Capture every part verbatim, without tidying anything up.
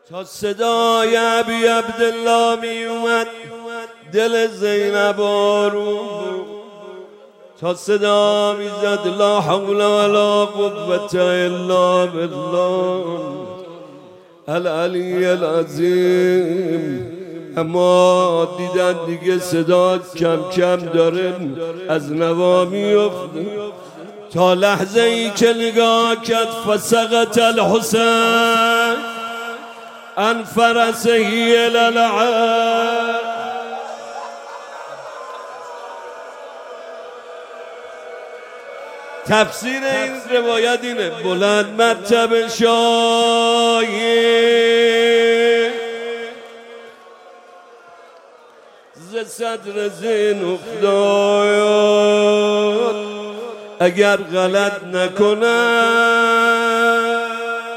تا صدای ابی عبدالله می اومد دل زینب آروم، تا صدا می زد لا حول ولا قوة الا بالله العلی العظیم. اما دیدن دیگه صدا کم کم داره از نوا میفته، تا لحظه ای که نگاه کرد فسقط الحسین عن فرسه الی العرش. تفسیر این روایت اینه بلند مرتبه شاید ز صدر زین افتاد، اگر غلط نکنم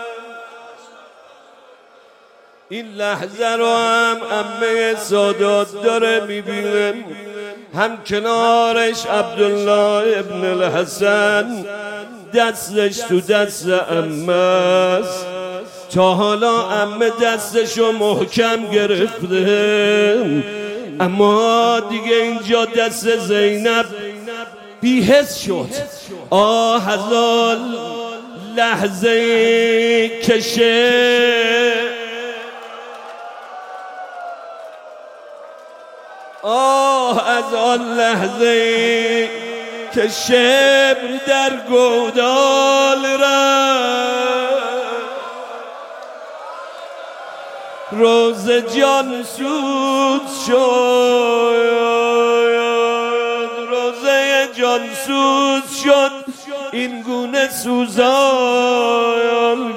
این لحظه رو هم عمه سادات داره میبینه، هم کنارش عبدالله ابن الحسن دستش تو دست عمه است. تا حالا عمه دستشو محکم گرفته، اما دیگه اینجا دست زینب بی‌حس شد. آه از آن لحظه کشه، آه از آن لحظه که شبر در گودال رفت، روز جان سود شد، روزه جان سود شد، این گونه سوزان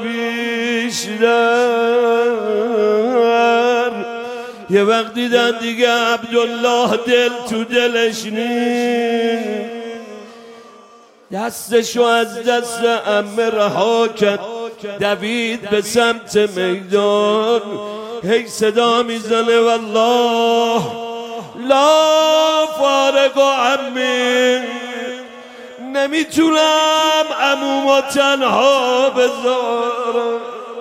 بیشتر. یه وقت دیدن دیگه عبدالله دل تو دلش نیست، دستشو از دست عمه رها کرد، دوید به سمت میدان، هی صدا میزنه والله لا فارق عمی، نمیتونم عمومو تنها بذارم.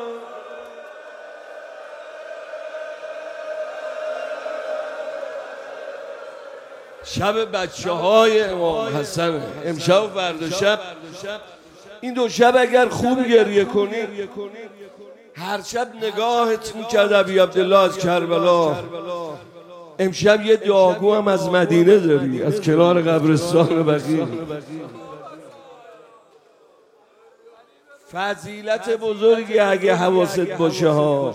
شب بچه های امام حسن امشب و فردا شب، این دو شب اگر خوب گریه کنی هر شب نگاهت میکرد ابی عبدالله از کربلا. امشب یه دعاگو هم از مدینه داری، از کنار قبرستان بقیع. فضیلت بزرگی اگه حواست باشه ها.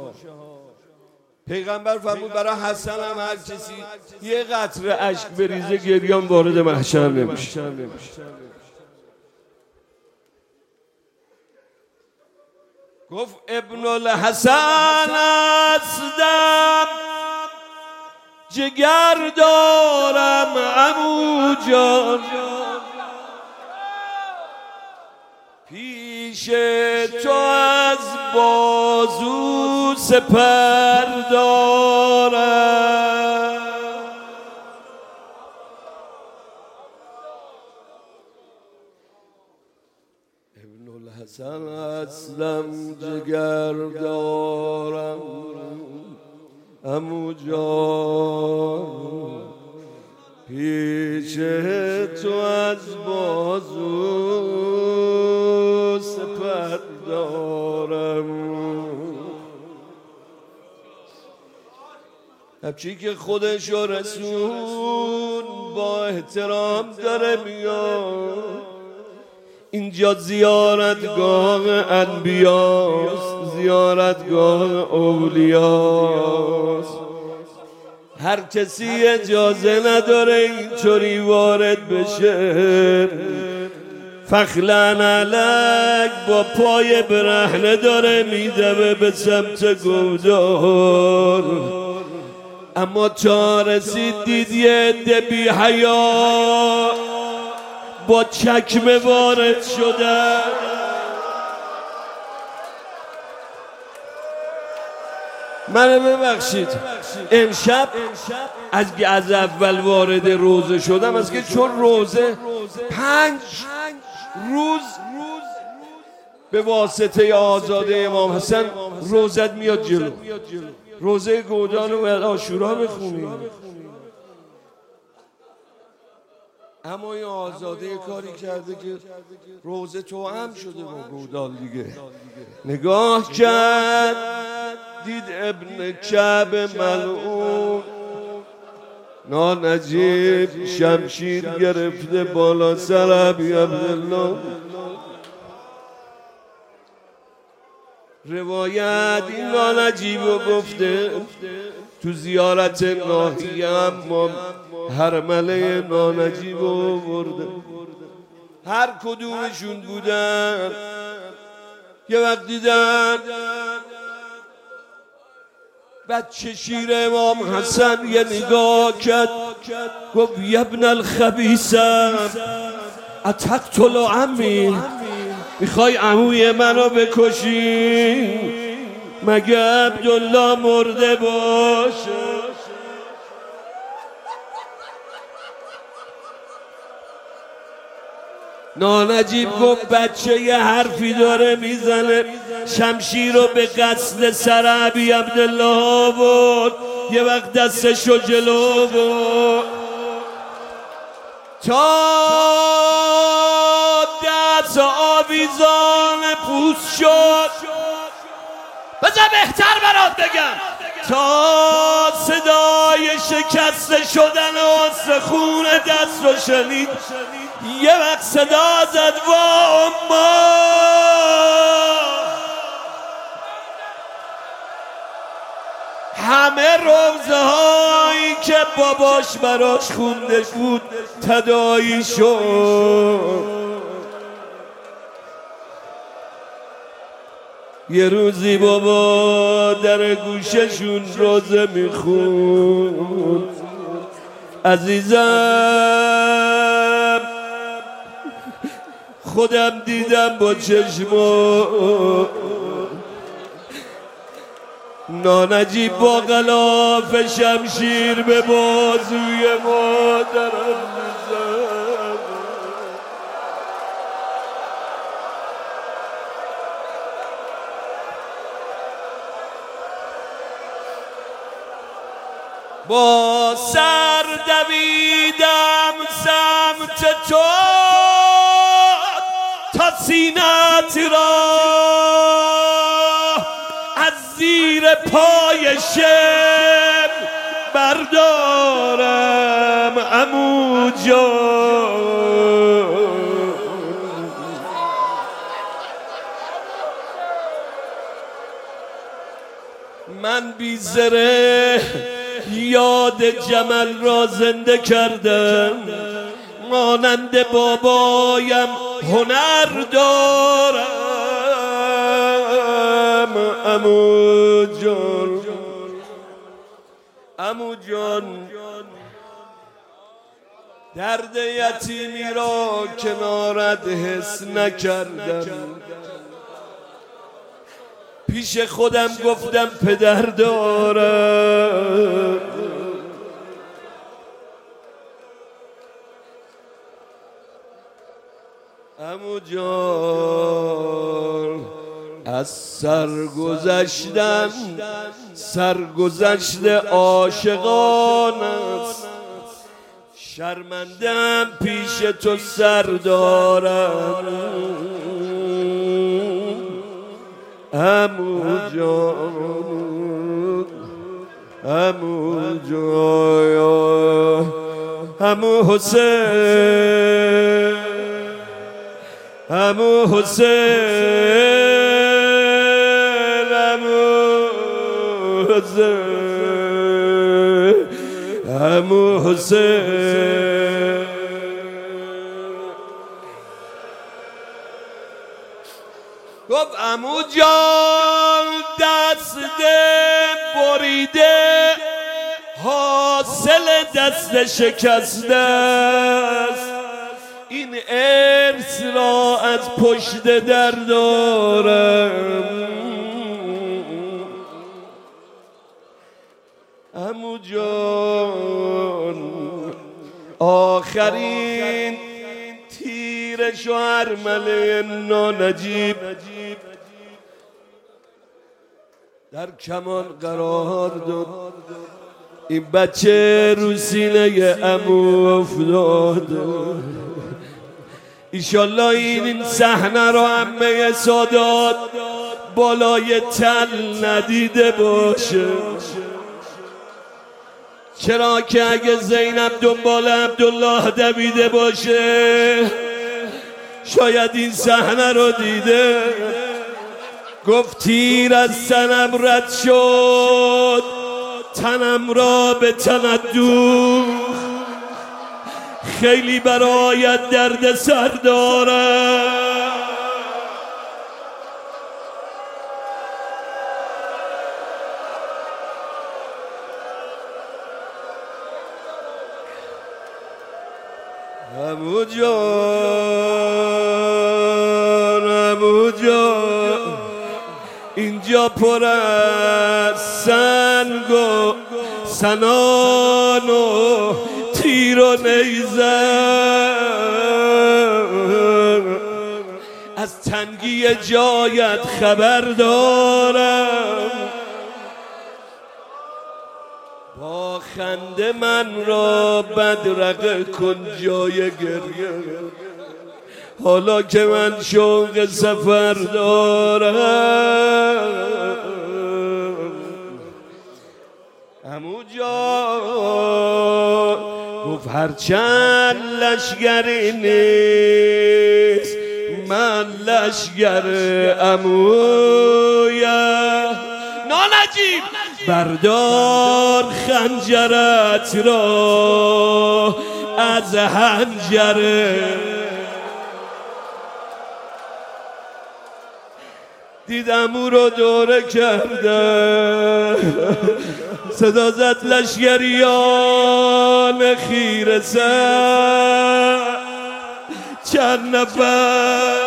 پیغمبر فرمود برای حسن هم هر کسی یه قطره اشک بریزه گریان وارد محشر نمیشه. گفت ابن الحسن هستم، جگر دارم عمو جان، پیش تو از بازو سپر دارم. ابن الحسن هستم، جگر دارم عمو جان، پیش تو از بازو سپر دارم. هرچی که خودش و رسول با احترام داره میاد، اینجا زیارتگاه انبیاست، زیارتگاه اولیاست. هر کسی اجازه نداره اینطوری وارد بشه. فخلن علک با پای برهنه داره میدوه به سمت گودال، اما تا رسید دید یه عده بی حیا با چکمه وارد شده. منو ببخشید، امشب از از اول وارد روزه شدم، از که چون روزه پنج روز به واسطه آزاده امام حسن روزت میاد جلو. روزه گودال و عاشورا بخونی. اما این آزاده کاری کرده که روزه تو هم شده با گودال دیگه. نگاه کرد دید ابن کعب ملعون نانجیب شمشیر گرفته بالا سر ابی عبدالله. روایت این نانجیب رو گفته تو زیارت ناحیه اما هرمله نانجیب رو برده. هر کدومشون بودن یه وقت دیدن بچه شیر امام حسن یه نگاه کرد گفت یبن الخبیثه اتقتل عمی، میخوای عموی منو بکشی؟ مگه عبدالله مرده باشه؟ نانجیب گفت بچه یه حرفی داره میزنه. شمشیر رو به قصد سر ابی عبدالله بود. یه وقت دستشو جلو بود تا دست آویزان پوست شد. بذار بهتر برات بگم تا صدای شکسته شدن استخون دست رو شنید. یه وقت صدا زد وا اما همه روزه هایی که باباش براش خونده بود تداعی شد. یه روزی بابا در گوششون روزه میخوند. عزیزم خودم دیدم با چشمو نانجیب با غلاف شمشیر به بازوی مادرم میزد. با سر دویدم سمت تو تا سینه‌ت را از زیر پای شم بردارم عمو جان. من بی زره یاد جمل را زنده کردم. مانند بابایم هنر دارم عمو جان. عمو جان درد یتیمی را کنارت حس نکردم. پیش خودم گفتم پدر دارم. عمو جان از سر گذشتم سرگذشت عاشقان است. شرمندم پیش تو سر دارم عمو جان. عمو جان عمو حسین عمو حسین عمو حسین عمو حسین. گفت عمو جان دست بریده حاصل دست شکسته است. این ارث را از پشت در دارم عمو جان. آخرین تیر دیدش و ارمله نانجیب در کمان قرار داد. این بچه رو سینه عمو افتاد. ایشالله این این صحنه رو عمه سادات بالای تل ندیده باشه. چرا که اگه زینب دنبال عبدالله دویده باشه شاید این صحنه رو دیده. گفت تیر از سنم رد شد تنم را به تنت دوخت. خیلی برایت درد سر دارم. عمو جان عمو جان اینجا پر از سنگ و سنان و تیر و نیزه. از تنگی جایت خبر دارم. با خنده من را بدرقه کن جای گریه. حالا که من شوق سفر دارم. عمو جان گفت هرچند لشگری نیست من لشگر عمویم. نانجیب بردار خنجرت را از حنجره. دیدم او رو دوره کرده صدا زد لشگریان خیره سر چند نفر.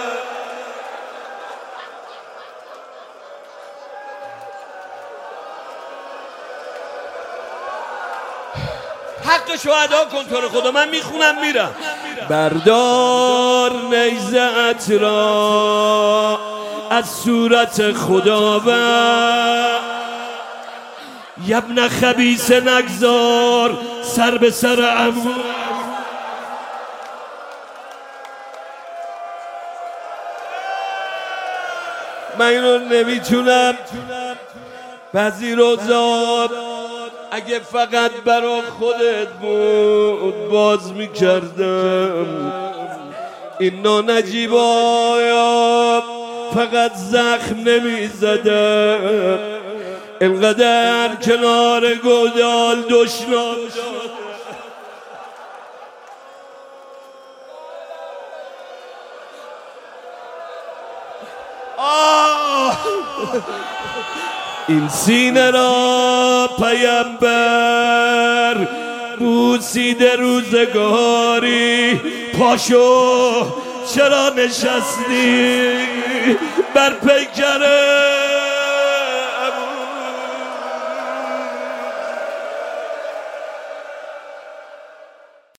حقشو ادا کن تو رو خدا من میخونم میرم. بردار نیزت را از صورت خداوند. یبن خبیث نگذار سر به سر عمو. من اینو نمیتونم بعضی روزا اگه فقط برا خودت بود باز میکردم. این نانجیبا فقط زخم نمیزدم اینقدر کنار گودال دشنام شد. آه این سینه را پیامبر بوسیده روزگاری. پاشو چرا نشستی بر پیکره